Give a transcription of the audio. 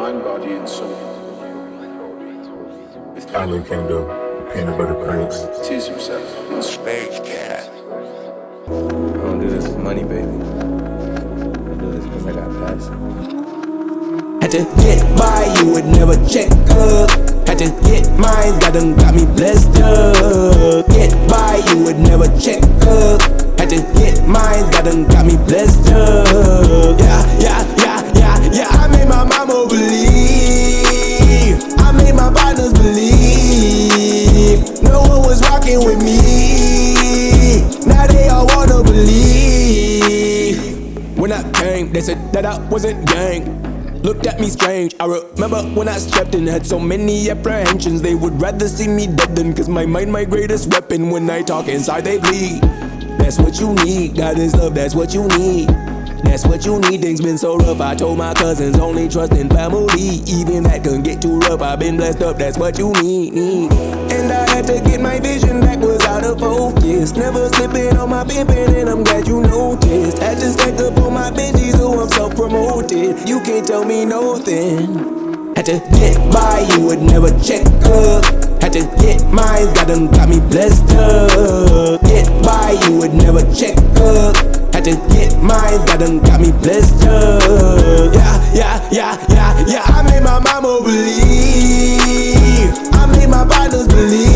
mind, body, and soul. With Ali came to peanut butter cranks. tease himself in space, cat. I don't do this for money, baby. I do this because I got passion. Had to get by, you would never check up. Had to get mine, God done got me blessed up. Get by, you would never check up. Had to get mine, God done got me blessed up. Yeah, I made my mama believe. I made my partners believe. No one was rocking with me. Now they all wanna believe. When I came, they said that I wasn't gang. Looked at me strange. I remember when I stepped in, had so many apprehensions. They would rather see me dead than, cause my mind my greatest weapon. When I talk inside they bleed. That's what you need, God is love, that's what you need. That's what you need, things been so rough. I told my cousins, only trust in family. Even that couldn't get too rough, I've been blessed up, that's what you need. And I had to get my vision back, was out of focus. Never slipping on my pimpin', and I'm glad you noticed. Had to stack up on my Benjis, so I'm self-promoted. You can't tell me nothing. Had to get by, you would never check up. Had to get mine, God done got me blessed up. Get by, you would never check up. Had to get mine, God done got me blessed up. Yeah, I made my mama believe. I made my partners believe.